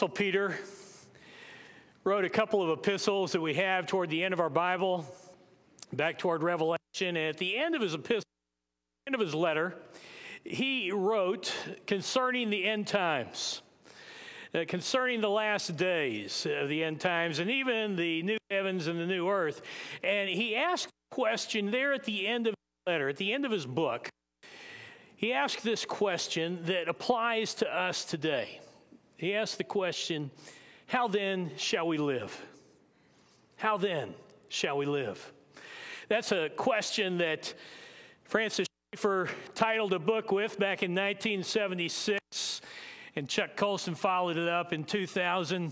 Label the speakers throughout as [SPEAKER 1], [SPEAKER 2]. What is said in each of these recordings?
[SPEAKER 1] So Peter wrote a couple of epistles that we have toward the end of our Bible, back toward Revelation. And at the end of his epistle, end of his letter, he wrote concerning the end times, concerning the last days of the end times, and even the new heavens and the new earth. And he asked a question there at the end of the letter, at the end of his book. He asked this question that applies to us today. He asked the question, how then shall we live? How then shall we live? That's a question that Francis Schaeffer titled a book with back in 1976, and Chuck Colson followed it up in 2000.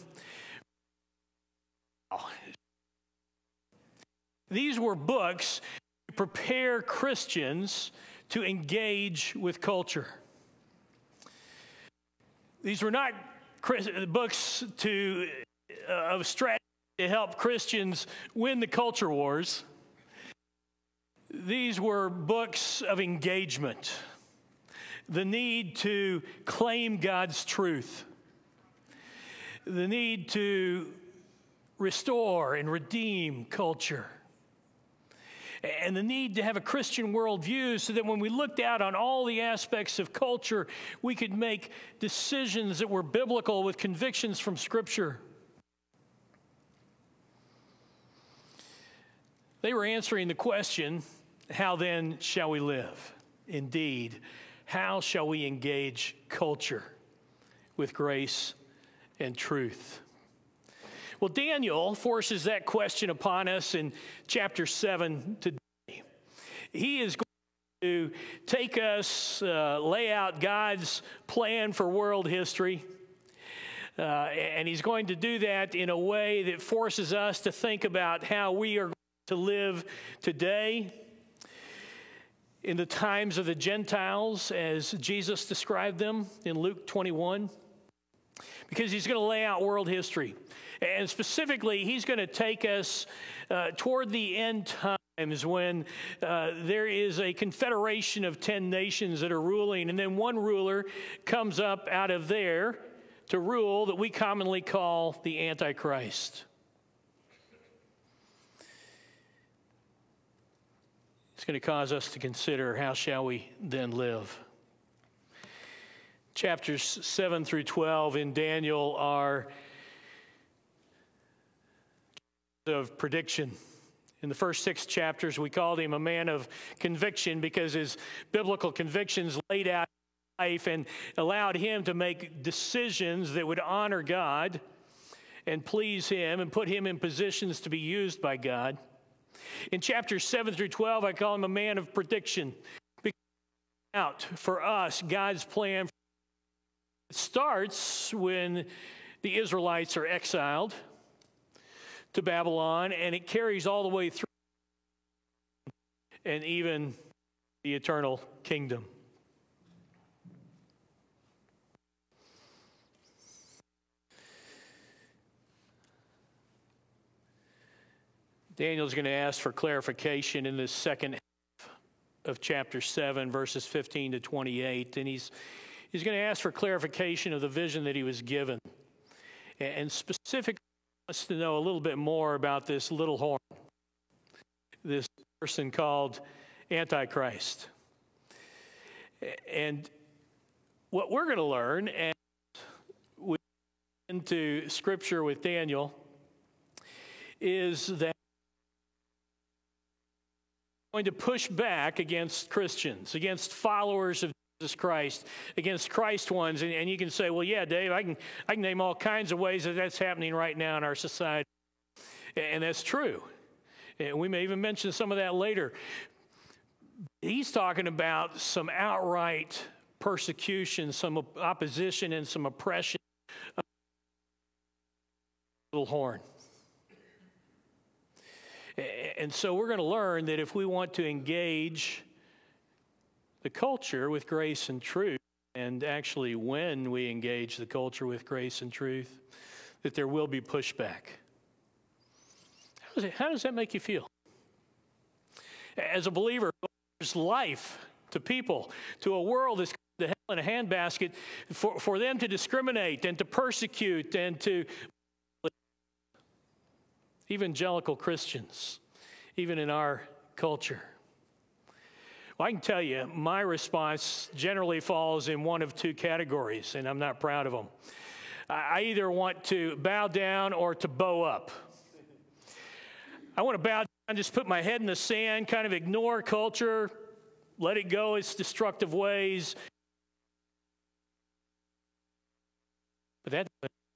[SPEAKER 1] These were books to prepare Christians to engage with culture. These were not books of strategy to help Christians win the culture wars. These were books of engagement, the need to claim God's truth, the need to restore and redeem culture, and the need to have a Christian worldview so that when we looked out on all the aspects of culture, we could make decisions that were biblical with convictions from Scripture. They were answering the question, how then shall we live? Indeed, how shall we engage culture with grace and truth? Well, Daniel forces that question upon us in chapter 7 today. He is going to take us, lay out God's plan for world history, and he's going to do that in a way that forces us to think about how we are going to live today in the times of the Gentiles, as Jesus described them in Luke 21, because he's going to lay out world history. And specifically, he's going to take us toward the end times when there is a confederation of 10 nations that are ruling, and then one ruler comes up out of there to rule that we commonly call the Antichrist. It's going to cause us to consider, how shall we then live? Chapters 7 through 12 in Daniel are of prediction. In the first 6 chapters, we called him a man of conviction because his biblical convictions laid out his life and allowed him to make decisions that would honor God and please him and put him in positions to be used by God. In chapters 7 through 12, I call him a man of prediction. Because out for us God's plan. It starts when the Israelites are exiled to Babylon, and it carries all the way through and even the eternal kingdom. Daniel's going to ask for clarification in this second half of chapter 7, verses 15 to 28, and he's going to ask for clarification of the vision that he was given, and specifically wants to know a little bit more about this little horn, this person called Antichrist. And what we're going to learn as we get into Scripture with Daniel is that we're going to push back against Christians, against followers of Jesus Christ, against Christ ones. And you can say, well, yeah, Dave, I can name all kinds of ways that that's happening right now in our society. And that's true. And we may even mention some of that later. He's talking about some outright persecution, some opposition, and some oppression of the little horn. And so we're going to learn that if we want to engage the culture with grace and truth, and actually when we engage the culture with grace and truth, that there will be pushback. How does that make you feel? As a believer, there's life to people, to a world that's going to hell in a handbasket for them to discriminate and to persecute and to evangelical Christians, even in our culture. Well, I can tell you, my response generally falls in one of two categories, and I'm not proud of them. I either want to bow down or to bow up. I want to bow down, just put my head in the sand, kind of ignore culture, let it go its destructive ways. But that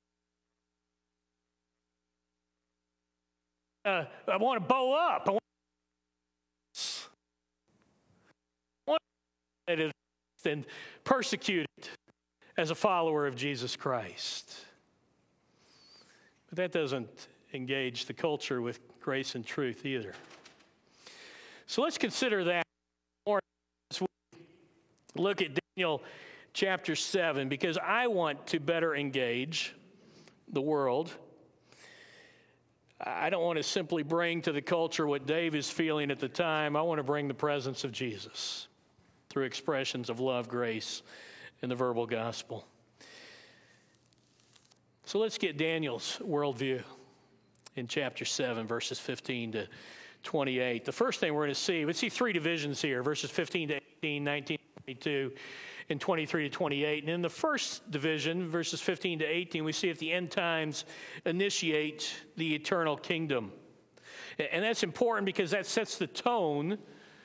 [SPEAKER 1] I want to bow up. I want to and persecuted as a follower of Jesus Christ. But that doesn't engage the culture with grace and truth either. So let's consider that more as we look at Daniel chapter 7, because I want to better engage the world. I don't want to simply bring to the culture what Dave is feeling at the time. I want to bring the presence of Jesus through expressions of love, grace, and the verbal gospel. So let's get Daniel's worldview in chapter 7, verses 15 to 28. The first thing we're going to see, we see three divisions here, verses 15 to 18, 19 to 22, and 23 to 28. And in the first division, verses 15 to 18, we see if the end times initiate the eternal kingdom. And that's important because that sets the tone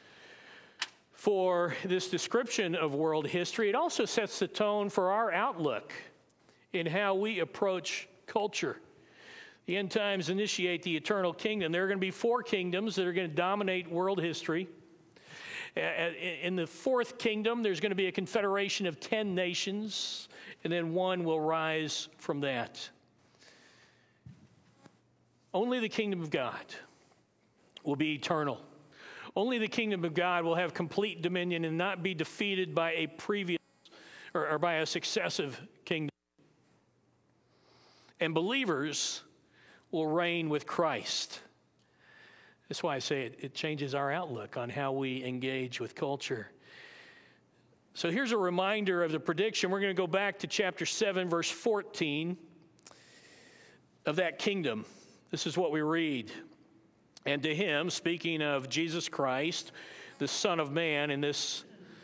[SPEAKER 1] for this description of world history. It also sets the tone for our outlook in how we approach culture. The end times initiate the eternal kingdom. There are going to be four kingdoms that are going to dominate world history. In the fourth kingdom, there's going to be a confederation of 10 nations, and then one will rise from that. Only the kingdom of God will be eternal. Only the kingdom of God will have complete dominion and not be defeated by a previous or by a successive kingdom. And believers will reign with Christ. That's why I say it changes our outlook on how we engage with culture. So here's a reminder of the prediction. We're going to go back to chapter 7, verse 14 of that kingdom. This is what we read. And to him, speaking of Jesus Christ, the Son of Man in this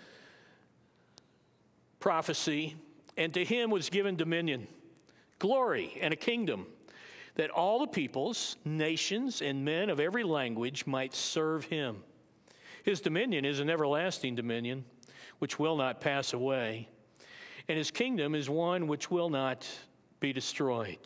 [SPEAKER 1] prophecy, and to him was given dominion, glory, and a kingdom, that all the peoples, nations, and men of every language might serve him. His dominion is an everlasting dominion, which will not pass away, and his kingdom is one which will not be destroyed.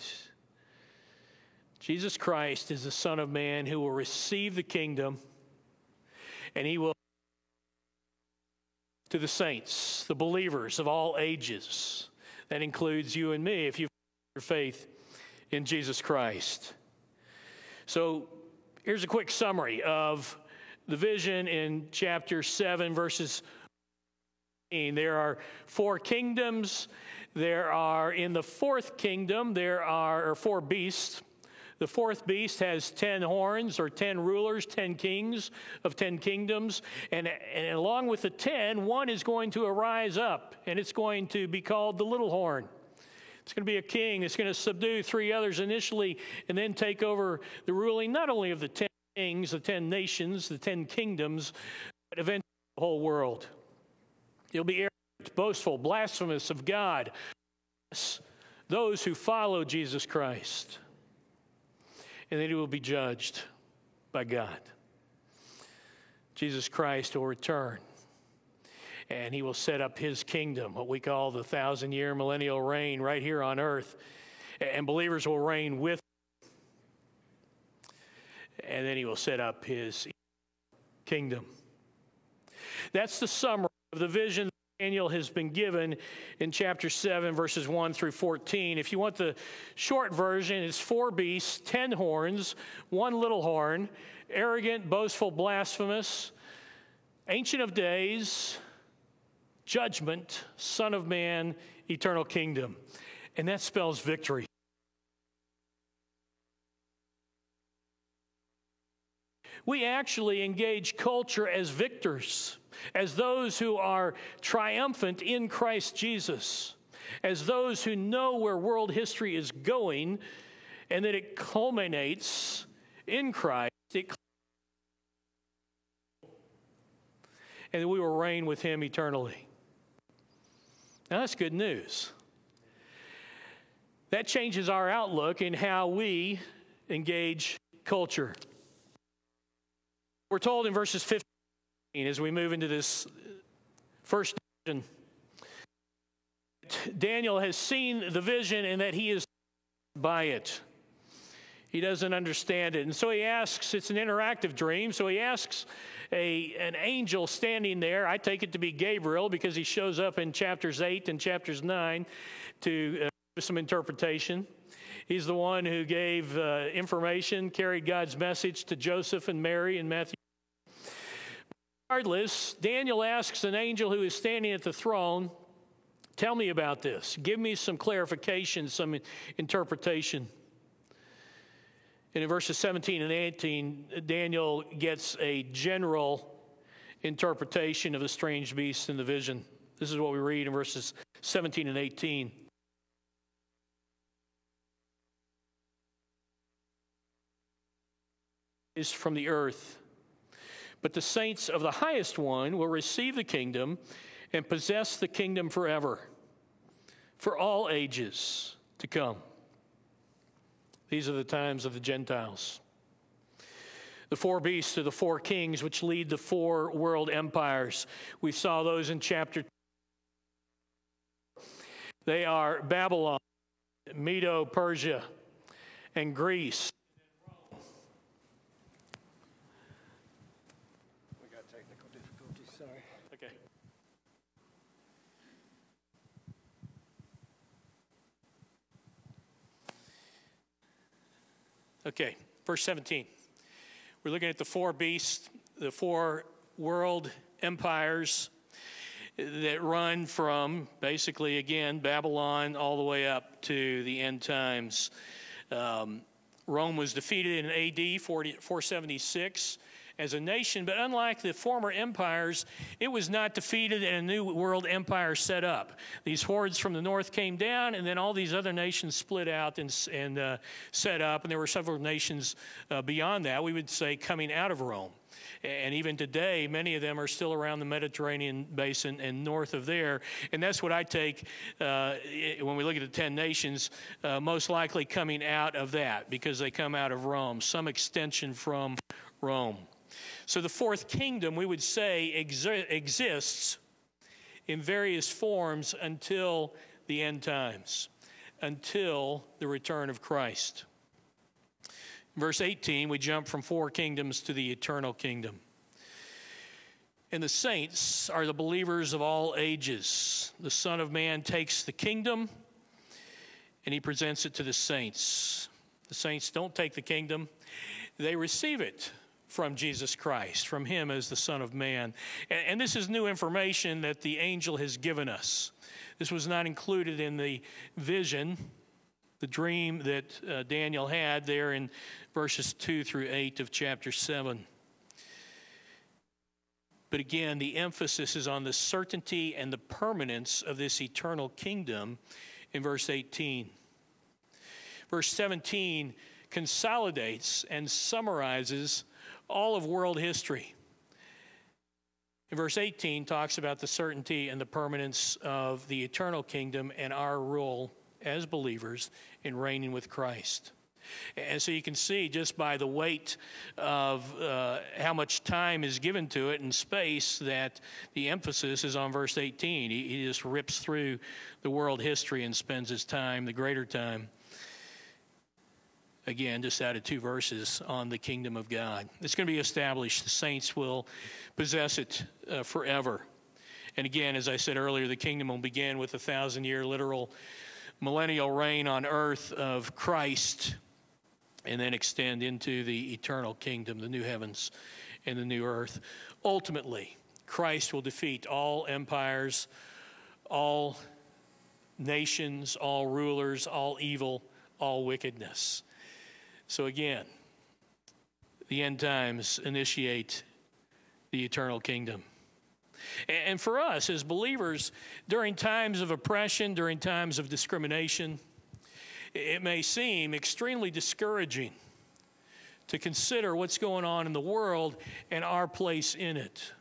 [SPEAKER 1] Jesus Christ is the Son of Man who will receive the kingdom, and he will to the saints, the believers of all ages. That includes you and me if you've put your faith in Jesus Christ. So here's a quick summary of the vision in chapter 7, verses 15. There are four kingdoms. There are, in the fourth kingdom, there are four beasts. The fourth beast has 10 horns, or 10 rulers, 10 kings of 10 kingdoms. And along with the 10, one is going to arise up, and it's going to be called the little horn. It's going to be a king that's going to subdue 3 others initially and then take over the ruling not only of the 10 kings, the 10 nations, the 10 kingdoms, but eventually the whole world. He'll be arrogant, boastful, blasphemous of God, those who follow Jesus Christ. And then he will be judged by God. Jesus Christ will return, and he will set up his kingdom, what we call the 1,000-year millennial reign right here on earth. And believers will reign with him. And then he will set up his kingdom. That's the summary of the vision Daniel has been given in chapter 7, verses 1 through 14. If you want the short version, it's 4 beasts, 10 horns, 1 little horn, arrogant, boastful, blasphemous, ancient of days, judgment, Son of Man, eternal kingdom. And that spells victory. We actually engage culture as victors, as those who are triumphant in Christ Jesus, as those who know where world history is going and that it culminates in Christ, and that we will reign with him eternally. Now that's good news. That changes our outlook in how we engage culture. We're told in verses 15, as we move into this first division, Daniel has seen the vision and that he is by it. He doesn't understand it. And so he asks, it's an interactive dream, so he asks an angel standing there. I take it to be Gabriel because he shows up in chapters 8 and chapters 9 to give some interpretation. He's the one who gave information, carried God's message to Joseph and Mary in Matthew. Regardless, Daniel asks an angel who is standing at the throne, tell me about this. Give me some clarification, some interpretation. And in verses 17 and 18, Daniel gets a general interpretation of the strange beast in the vision. This is what we read in verses 17 and 18. Is from the earth, but the saints of the highest one will receive the kingdom and possess the kingdom forever, for all ages to come. These are the times of the Gentiles. The four beasts are the four kings which lead the four world empires. We saw those in chapter 2. They are Babylon, Medo-Persia, and Greece.
[SPEAKER 2] We got technical difficulties, sorry.
[SPEAKER 1] Okay. Okay, verse 17. We're looking at the four beasts, the four world empires that run from, basically, again, Babylon all the way up to the end times. Rome was defeated in AD 476 as a nation, but unlike the former empires, it was not defeated and a new world empire set up. These hordes from the north came down, and then all these other nations split out and set up, and there were several nations beyond that, we would say, coming out of Rome. And even today, many of them are still around the Mediterranean basin and north of there. And that's what I take when we look at the 10 nations, most likely coming out of that, because they come out of Rome, some extension from Rome. So the fourth kingdom, we would say, exists in various forms until the end times, until the return of Christ. Verse 18, we jump from four kingdoms to the eternal kingdom. And the saints are the believers of all ages. The Son of Man takes the kingdom and he presents it to the saints. The saints don't take the kingdom. They receive it from Jesus Christ, from him as the Son of Man. And this is new information that the angel has given us. This was not included in the vision, the dream that Daniel had there in verses 2 through 8 of chapter 7. But again, the emphasis is on the certainty and the permanence of this eternal kingdom in verse 18. Verse 17 consolidates and summarizes all of world history. And verse 18 talks about the certainty and the permanence of the eternal kingdom and our role as believers in reigning with Christ. And so you can see just by the weight of how much time is given to it and space that the emphasis is on verse 18. He just rips through the world history and spends his time, the greater time, again, just added 2 verses on the kingdom of God. It's going to be established. The saints will possess it forever. And again, as I said earlier, the kingdom will begin with 1,000-year literal millennial reign on earth of Christ, and then extend into the eternal kingdom, the new heavens and the new earth. Ultimately, Christ will defeat all empires, all nations, all rulers, all evil, all wickedness. So again, the end times initiate the eternal kingdom. And for us as believers, during times of oppression, during times of discrimination, it may seem extremely discouraging to consider what's going on in the world and our place in it.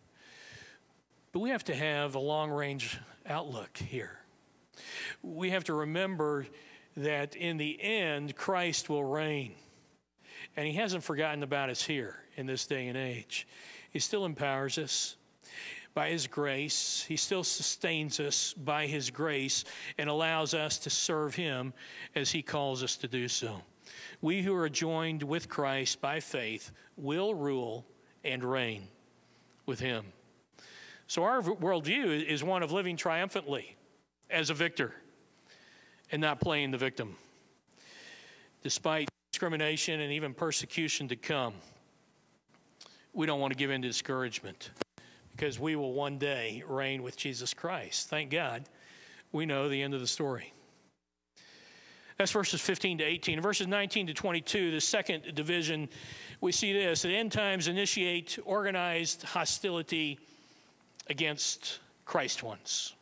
[SPEAKER 1] But we have to have a long-range outlook here. We have to remember that in the end, Christ will reign. And he hasn't forgotten about us here in this day and age. He still empowers us by his grace. He still sustains us by his grace and allows us to serve him as he calls us to do so. We who are joined with Christ by faith will rule and reign with him. So our worldview is one of living triumphantly as a victor and not playing the victim. Despite discrimination and even persecution to come, we don't want to give in to discouragement because we will one day reign with Jesus Christ. Thank God we know the end of the story. That's verses 15 to 18. In verses 19 to 22, the second division, we see this: that end times initiate organized hostility against Christ ones.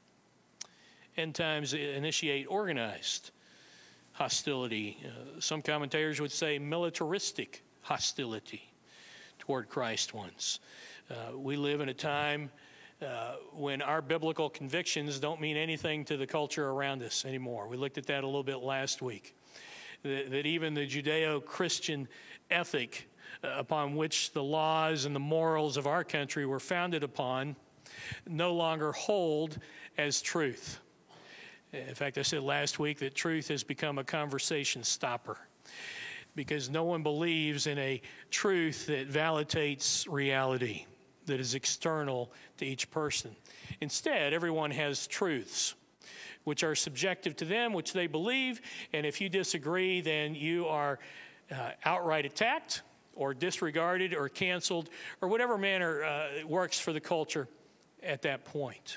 [SPEAKER 1] End times initiate organized hostility. Some commentators would say militaristic hostility toward Christ ones. We live in a time when our biblical convictions don't mean anything to the culture around us anymore. We looked at that a little bit last week. That even the Judeo-Christian ethic upon which the laws and the morals of our country were founded upon no longer hold as truth. In fact, I said last week that truth has become a conversation stopper because no one believes in a truth that validates reality, that is external to each person. Instead, everyone has truths which are subjective to them, which they believe, and if you disagree, then you are outright attacked or disregarded or canceled or whatever manner works for the culture at that point.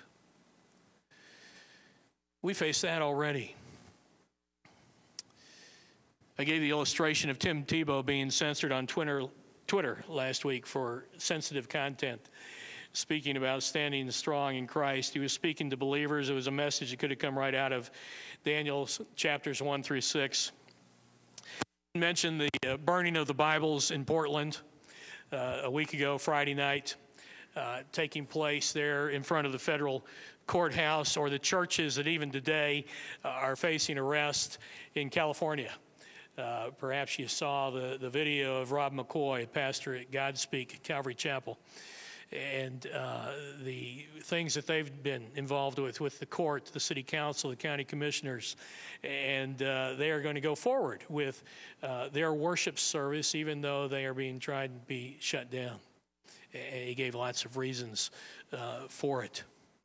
[SPEAKER 1] We face that already. I gave the illustration of Tim Tebow being censored on Twitter last week for sensitive content, speaking about standing strong in Christ. He was speaking to believers. It was a message that could have come right out of Daniel chapters 1 through 6. He mentioned the burning of the Bibles in Portland a week ago, Friday night, taking place there in front of the federal courthouse, or the churches that even today are facing arrest in California. Perhaps you saw the video of Rob McCoy, a pastor at Godspeak Calvary Chapel, and the things that they've been involved with the court, the city council, the county commissioners, and they are going to go forward with their worship service, even though they are being tried to be shut down. He gave lots of reasons for it.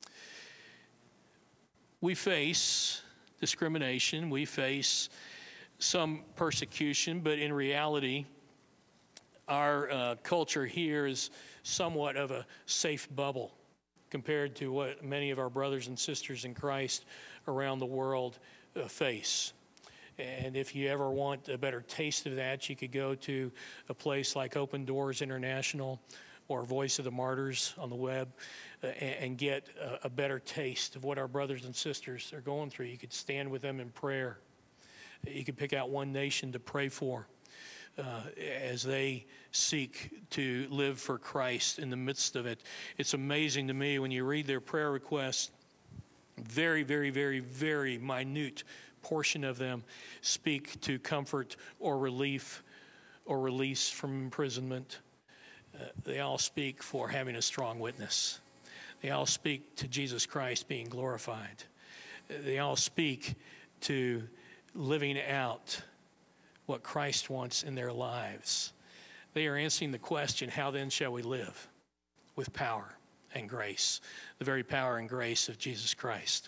[SPEAKER 1] We face discrimination, we face some persecution, but in reality, our culture here is somewhat of a safe bubble compared to what many of our brothers and sisters in Christ around the world face. And if you ever want a better taste of that, you could go to a place like Open Doors International or Voice of the Martyrs on the web and get a better taste of what our brothers and sisters are going through. You could stand with them in prayer. You could pick out one nation to pray for as they seek to live for Christ in the midst of it. It's amazing to me when you read their prayer requests, very, very, very, very minute portion of them speak to comfort or relief or release from imprisonment. They all speak for having a strong witness. They all speak to Jesus Christ being glorified. They all speak to living out what Christ wants in their lives. They are answering the question, how then shall we live? With power and grace, the very power and grace of Jesus Christ.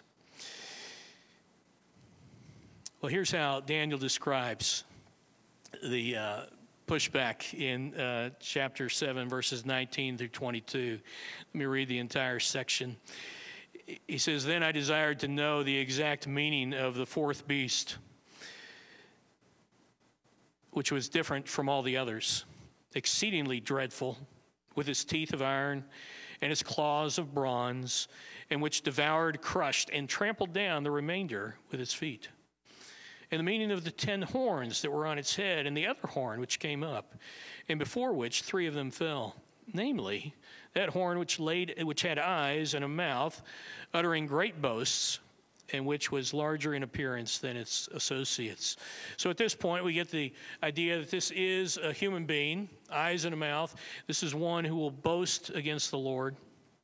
[SPEAKER 1] Well, here's how Daniel describes the pushback in chapter 7, verses 19 through 22. Let me read the entire section. He says, "Then I desired to know the exact meaning of the fourth beast, which was different from all the others. exceedingly dreadful, with his teeth of iron and his claws of bronze, and which devoured, crushed, and trampled down the remainder with his feet. And the meaning of the 10 horns that were on its head, and the other horn which came up, and before which 3 of them fell, namely, that horn which had eyes and a mouth, uttering great boasts, and which was larger in appearance than its associates. So at this point, we get the idea that this is a human being, eyes and a mouth. This is one who will boast against the Lord,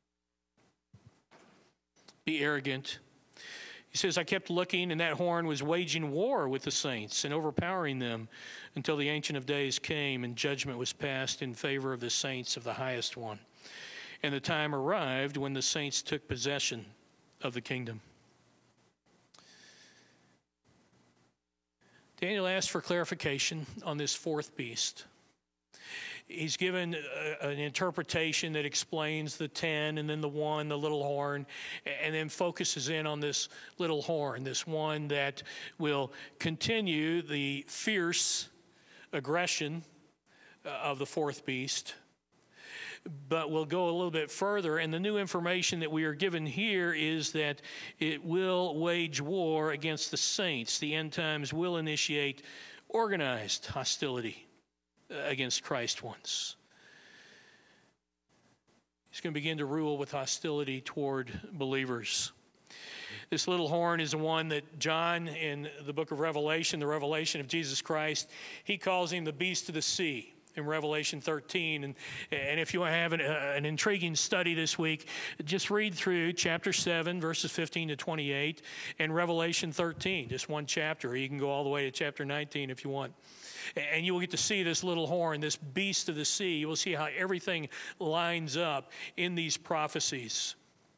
[SPEAKER 1] be arrogant. He says, I kept looking, and that horn was waging war with the saints and overpowering them until the Ancient of Days came and judgment was passed in favor of the saints of the highest one. And the time arrived when the saints took possession of the kingdom. Daniel asked for clarification on this 4th beast. He's given an interpretation that explains the 10 and then the 1, the little horn, and then focuses in on this little horn, this one that will continue the fierce aggression of the 4th beast. But we'll go a little bit further, and the new information that we are given here is that it will wage war against the saints. The end times will initiate organized hostility against Christ ones. He's going to begin to rule with hostility toward believers. This little horn is the one that John, in the book of Revelation, the revelation of Jesus Christ, he calls him the beast of the sea in Revelation 13. And if you want to have an intriguing study this week, just read through chapter 7, verses 15 to 28, and Revelation 13, just one chapter. You can go all the way to chapter 19 if you want. And you will get to see this little horn, this beast of the sea. You will see how everything lines up in these prophecies.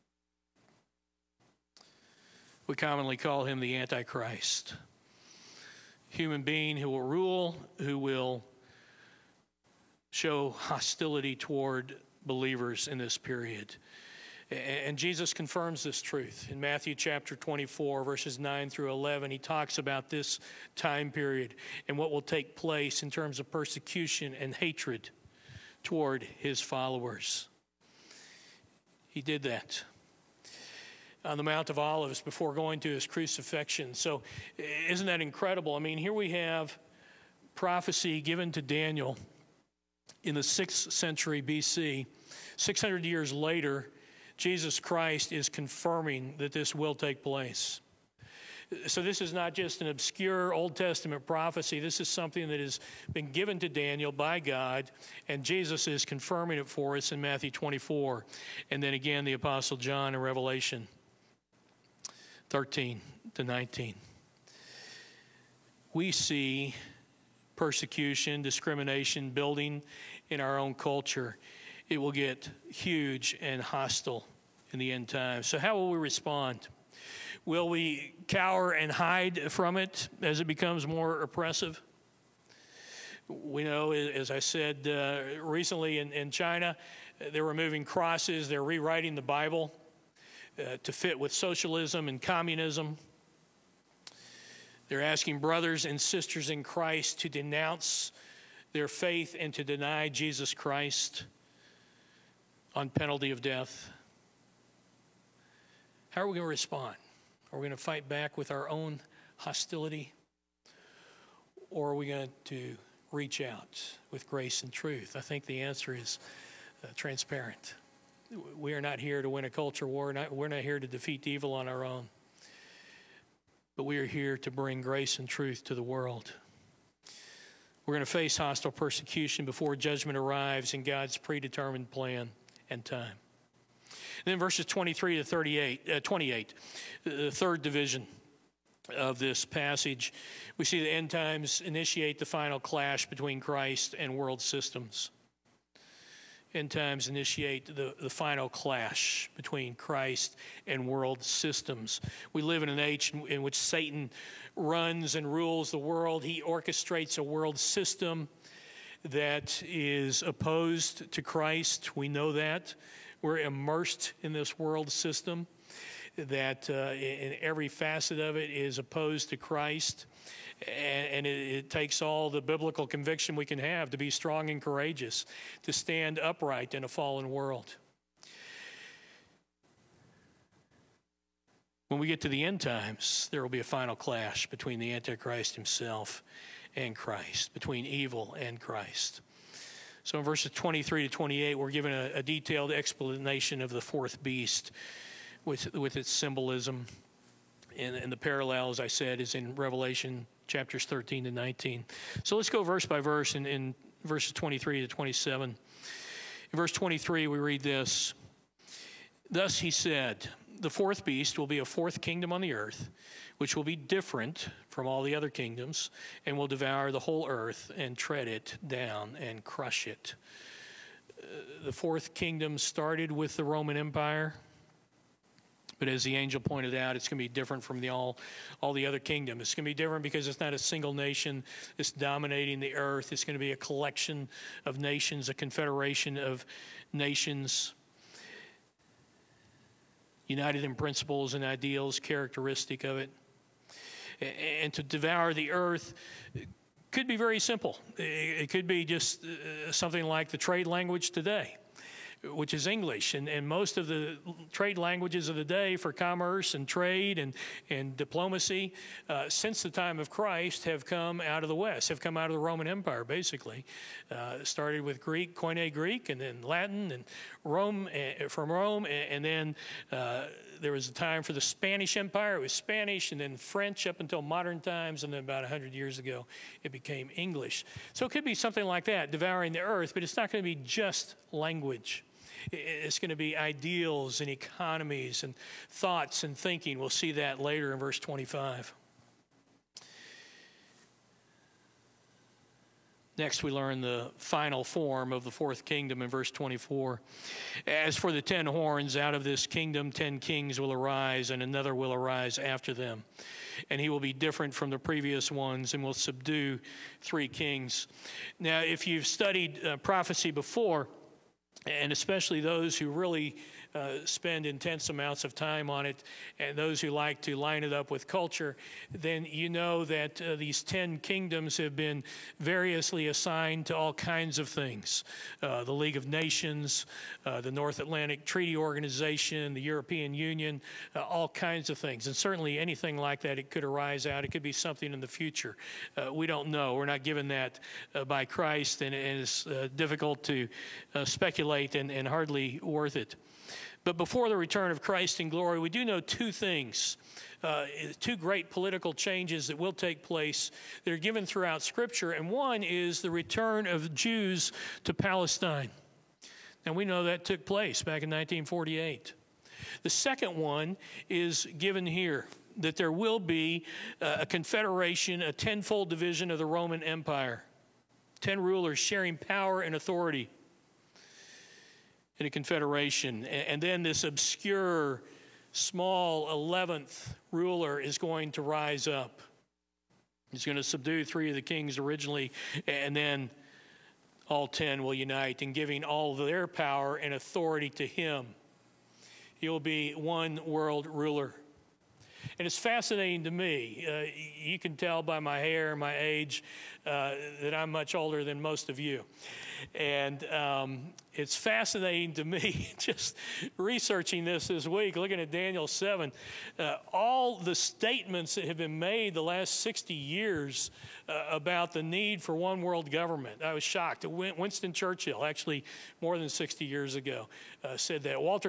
[SPEAKER 1] We commonly call him the Antichrist. Human being who will rule, who will show hostility toward believers in this period. And Jesus confirms this truth. In Matthew chapter 24, verses 9 through 11, he talks about this time period and what will take place in terms of persecution and hatred toward his followers. He did that on the Mount of Olives before going to his crucifixion. So isn't that incredible? I mean, here we have prophecy given to Daniel in the 6th century BC. 600 years later, Jesus Christ is confirming that this will take place. So this is not just an obscure Old Testament prophecy. This is something that has been given to Daniel by God, and Jesus is confirming it for us in Matthew 24. And then again, the Apostle John in Revelation 13 to 19. We see persecution, discrimination building in our own culture. It will get huge and hostile in the end times. So how will we respond? Will we cower and hide from it as it becomes more oppressive? We know, as I said recently in China, they're removing crosses. They're rewriting the Bible to fit with socialism and communism. They're asking brothers and sisters in Christ to denounce their faith and to deny Jesus Christ on penalty of death. How are we going to respond? Are we going to fight back with our own hostility? Or are we going to reach out with grace and truth? I think the answer is transparent. We are not here to win a culture war. We're not here to defeat evil on our own. But we are here to bring grace and truth to the world. We're going to face hostile persecution before judgment arrives in God's predetermined plan and time. And then verses 23 to 28, the third division of this passage, we see the end times initiate the final clash between Christ and world systems. End times initiate the final clash between Christ and world systems. We live in an age in which Satan runs and rules the world. He orchestrates a world system that is opposed to Christ. We know that. We're immersed in this world system. that in every facet of it is opposed to Christ. And it takes all the biblical conviction we can have to be strong and courageous, to stand upright in a fallen world. When we get to the end times, there will be a final clash between the Antichrist himself and Christ, between evil and Christ. So in verses 23 to 28, we're given a detailed explanation of the fourth beast with its symbolism. And the parallel, as I said, is in Revelation chapters 13 to 19. So let's go verse by verse in verses 23 to 27. In verse 23, we read this. Thus he said, the fourth beast will be a fourth kingdom on the earth, which will be different from all the other kingdoms, and will devour the whole earth and tread it down and crush it. The fourth kingdom started with the Roman Empire. But as the angel pointed out, it's going to be different from all the other kingdoms. It's going to be different because it's not a single nation that's dominating the earth. It's going to be a collection of nations, a confederation of nations, united in principles and ideals characteristic of it. And to devour the earth could be very simple. It could be just something like the trade language today, which is English. And most of the trade languages of the day for commerce and trade and diplomacy since the time of Christ have come out of the West, have come out of the Roman Empire, basically. Started with Greek, Koine Greek, and then Latin, and Rome, from Rome, and then there was a time for the Spanish Empire. It was Spanish, and then French up until modern times, and then about 100 years ago, it became English. So it could be something like that, devouring the earth, but it's not going to be just language. It's going to be ideals and economies and thoughts and thinking. We'll see that later in verse 25. Next, we learn the final form of the fourth kingdom in verse 24. As for the 10 horns, out of this kingdom 10 kings will arise, and another will arise after them. And he will be different from the previous ones and will subdue 3 kings. Now, if you've studied prophecy before, and especially those who really spend intense amounts of time on it, and those who like to line it up with culture, then you know that these 10 kingdoms have been variously assigned to all kinds of things. The League of Nations, the North Atlantic Treaty Organization, the European Union, all kinds of things. And certainly anything like that, it could arise out. It could be something in the future. We don't know. We're not given that by Christ, and it's difficult to speculate and hardly worth it. But before the return of Christ in glory, we do know 2 things, 2 great political changes that will take place that are given throughout Scripture. And one is the return of Jews to Palestine. And we know that took place back in 1948. The second one is given here, that there will be a confederation, a 10-fold division of the Roman Empire. 10 rulers sharing power and authority in a confederation. And then this obscure, small 11th ruler is going to rise up. He's going to subdue 3 of the kings originally, and then all 10 will unite in giving all their power and authority to him. He will be one world ruler. And it's fascinating to me. You can tell by my hair and my age that I'm much older than most of you. And it's fascinating to me just researching this week, looking at Daniel 7, all the statements that have been made the last 60 years about the need for one world government. I was shocked. Winston Churchill, actually more than 60 years ago, said that. Walter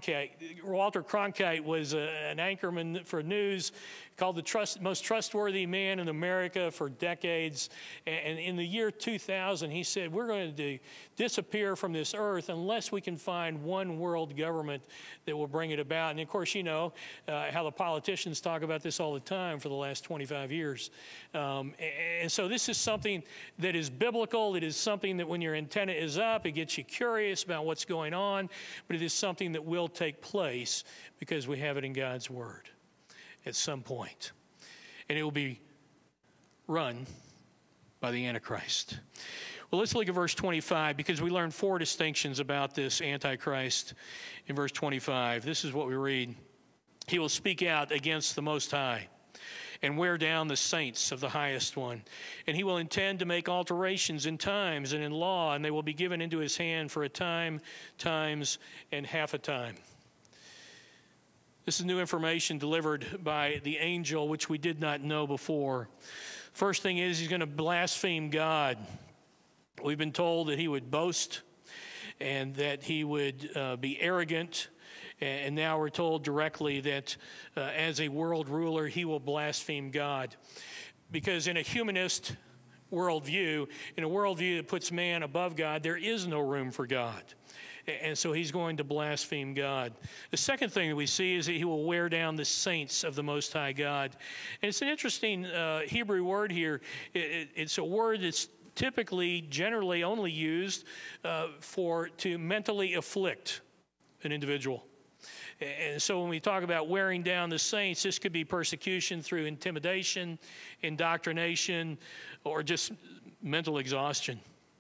[SPEAKER 1] Cronkite was an anchorman for news, called the most trustworthy man in America for decades. And in the year 2000, he said, we're going to disappear from this earth unless we can find one world government that will bring it about. And of course, you know how the politicians talk about this all the time for the last 25 years. And so this is something that is biblical. It is something that when your antenna is up, it gets you curious about what's going on. But it is something that will take place because we have it in God's Word at some point. And it will be run by the Antichrist. Well, let's look at verse 25 because we learn 4 distinctions about this Antichrist in verse 25. This is what we read. He will speak out against the Most High and wear down the saints of the Highest One. And he will intend to make alterations in times and in law, and they will be given into his hand for a time, times, and half a time. This is new information delivered by the angel, which we did not know before. First thing is, he's going to blaspheme God. We've been told that he would boast and that he would be arrogant. And now we're told directly that as a world ruler, he will blaspheme God. Because in a humanist worldview, in a worldview that puts man above God, there is no room for God. And so he's going to blaspheme God. The second thing that we see is that he will wear down the saints of the Most High God. And it's an interesting Hebrew word here. It's a word that's typically, generally only used to mentally afflict an individual. And so when we talk about wearing down the saints, this could be persecution through intimidation, indoctrination, or just mental exhaustion.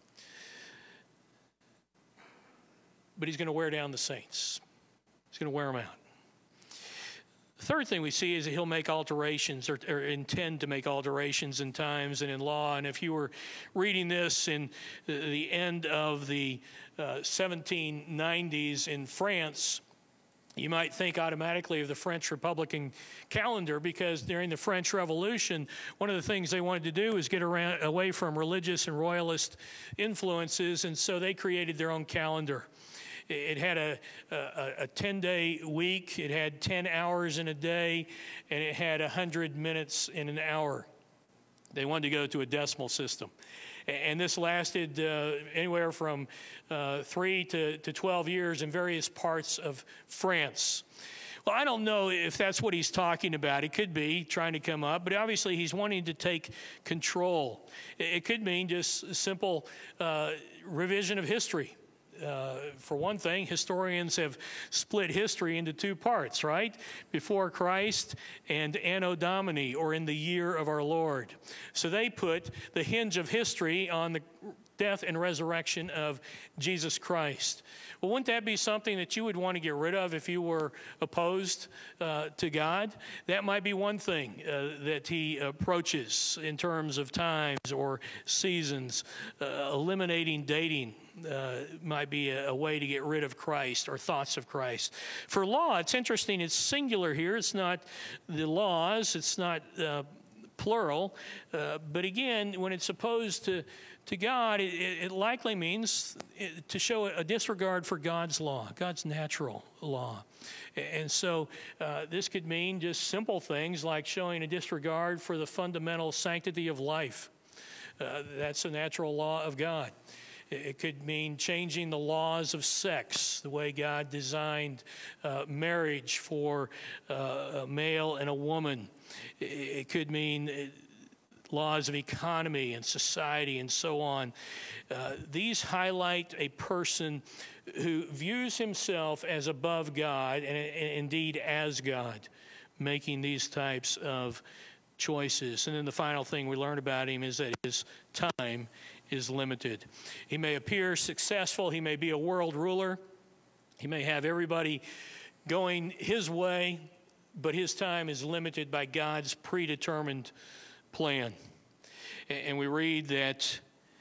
[SPEAKER 1] But he's going to wear down the saints. He's going to wear them out. The third thing we see is that he'll make alterations or intend to make alterations in times and in law. And if you were reading this in the end of the 1790s in France, you might think automatically of the French Republican calendar, because during the French Revolution, one of the things they wanted to do was get away from religious and royalist influences, and so they created their own calendar. It had a 10-day week, it had 10 hours in a day, and it had 100 minutes in an hour. They wanted to go to a decimal system. And this lasted anywhere from 3 to 12 years in various parts of France. Well, I don't know if that's what he's talking about. It could be trying to come up, but obviously he's wanting to take control. It could mean just simple revision of history. For one thing, historians have split history into two parts, right? Before Christ and Anno Domini, or in the year of our Lord. So they put the hinge of history on the death and resurrection of Jesus Christ. Well, wouldn't that be something that you would want to get rid of if you were opposed to God? That might be one thing that he approaches in terms of times or seasons. Eliminating dating might be a way to get rid of Christ or thoughts of Christ. For law, it's interesting. It's singular here. It's not the laws. It's not plural. But again, when it's opposed to God, it likely means to show a disregard for God's law, God's natural law. And so this could mean just simple things like showing a disregard for the fundamental sanctity of life. That's a natural law of God. It could mean changing the laws of sex, the way God designed marriage for a male and a woman. It could mean laws of economy and society and so on. These highlight a person who views himself as above God and indeed as God, making these types of choices. And then the final thing we learn about him is that his time is limited. He may appear successful. He may be a world ruler. He may have everybody going his way, but his time is limited by God's predetermined plan. And we read that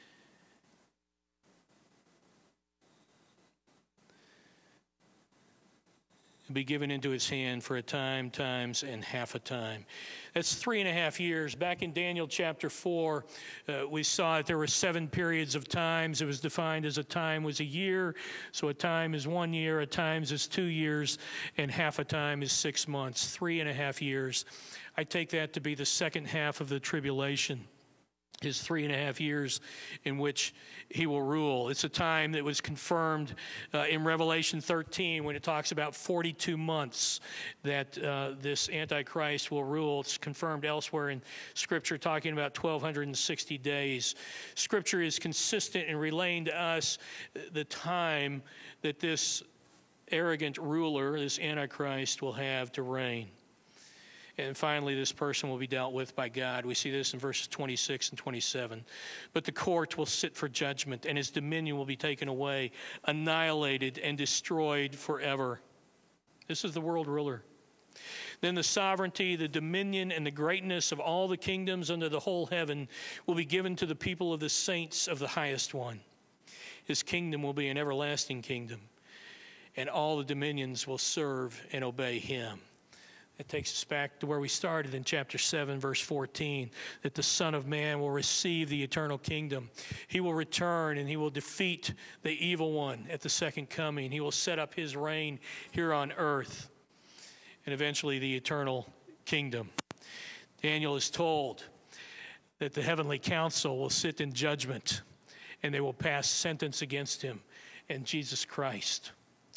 [SPEAKER 1] be given into his hand for a time, times, and half a time. That's 3.5 years. Back in Daniel chapter 4, we saw that there were 7 periods of times. It was defined as a time was a year. So a time is 1 year, a times is 2 years, and half a time is 6 months, 3.5 years. I take that to be the second half of the tribulation. His 3.5 years in which he will rule. It's a time that was confirmed in Revelation 13 when it talks about 42 months that this Antichrist will rule. It's confirmed elsewhere in Scripture talking about 1,260 days. Scripture is consistent in relaying to us the time that this arrogant ruler, this Antichrist, will have to reign. And finally, this person will be dealt with by God. We see this in verses 26 and 27. But the court will sit for judgment, and his dominion will be taken away, annihilated, and destroyed forever. This is the world ruler. Then the sovereignty, the dominion, and the greatness of all the kingdoms under the whole heaven will be given to the people of the saints of the highest one. His kingdom will be an everlasting kingdom, and all the dominions will serve and obey him. That takes us back to where we started in chapter 7, verse 14, that the Son of Man will receive the eternal kingdom. He will return and he will defeat the evil one at the second coming. He will set up his reign here on earth, and eventually the eternal kingdom. Daniel is told that the heavenly council will sit in judgment and they will pass sentence against him, and Jesus Christ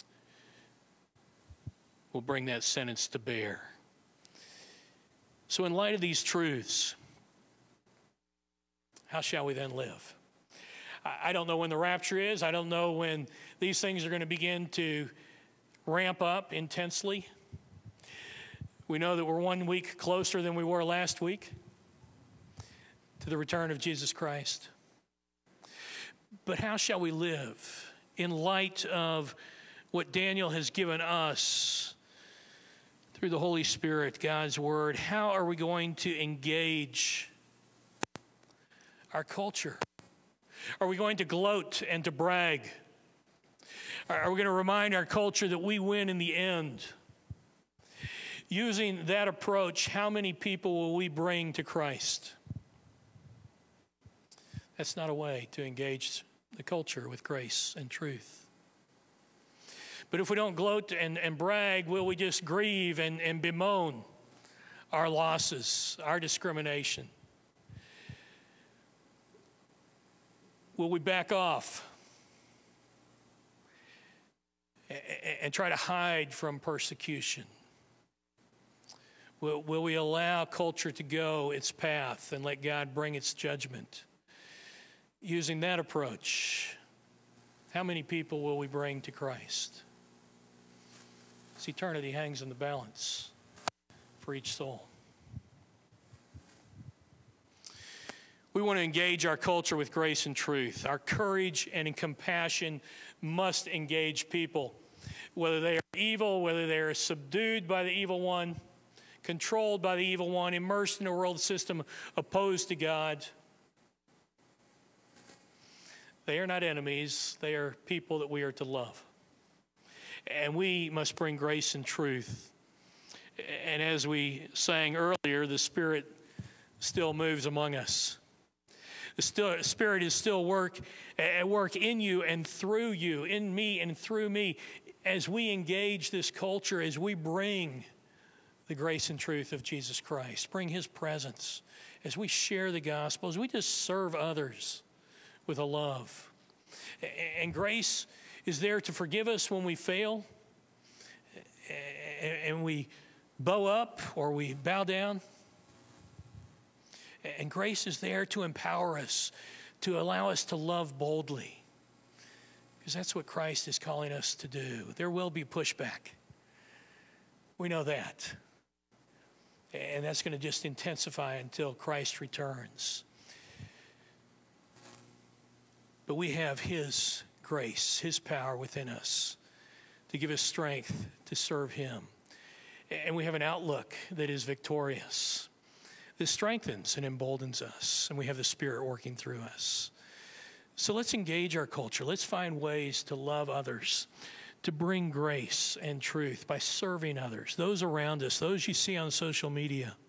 [SPEAKER 1] will bring that sentence to bear. So in light of these truths, how shall we then live? I don't know when the rapture is. I don't know when these things are going to begin to ramp up intensely. We know that we're 1 week closer than we were last week to the return of Jesus Christ. But how shall we live in light of what Daniel has given us through the Holy Spirit, God's Word? How are we going to engage our culture? Are we going to gloat and to brag? Are we going to remind our culture that we win in the end? Using that approach, how many people will we bring to Christ? That's not a way to engage the culture with grace and truth. But if we don't gloat and brag, will we just grieve and bemoan our losses, our discrimination? Will we back off and try to hide from persecution? Will we allow culture to go its path and let God bring its judgment? Using that approach, how many people will we bring to Christ? This eternity hangs in the balance for each soul. We want to engage our culture with grace and truth. Our courage and compassion must engage people, whether they are evil, whether they are subdued by the evil one, controlled by the evil one, immersed in a world system opposed to God. They are not enemies. They are people that we are to love. And we must bring grace and truth. And as we sang earlier, the Spirit still moves among us. The Spirit is still at work in you and through you, in me and through me, as we engage this culture, as we bring the grace and truth of Jesus Christ, bring his presence, as we share the gospel, as we just serve others with a love. And grace is there to forgive us when we fail and we bow up or we bow down. And grace is there to empower us, to allow us to love boldly, because that's what Christ is calling us to do. There will be pushback. We know that. And that's going to just intensify until Christ returns. But we have his grace, his power within us to give us strength to serve him. And we have an outlook that is victorious. This strengthens and emboldens us, and we have the Spirit working through us. So let's engage our culture. Let's find ways to love others, to bring grace and truth by serving others, those around us, those you see on social media.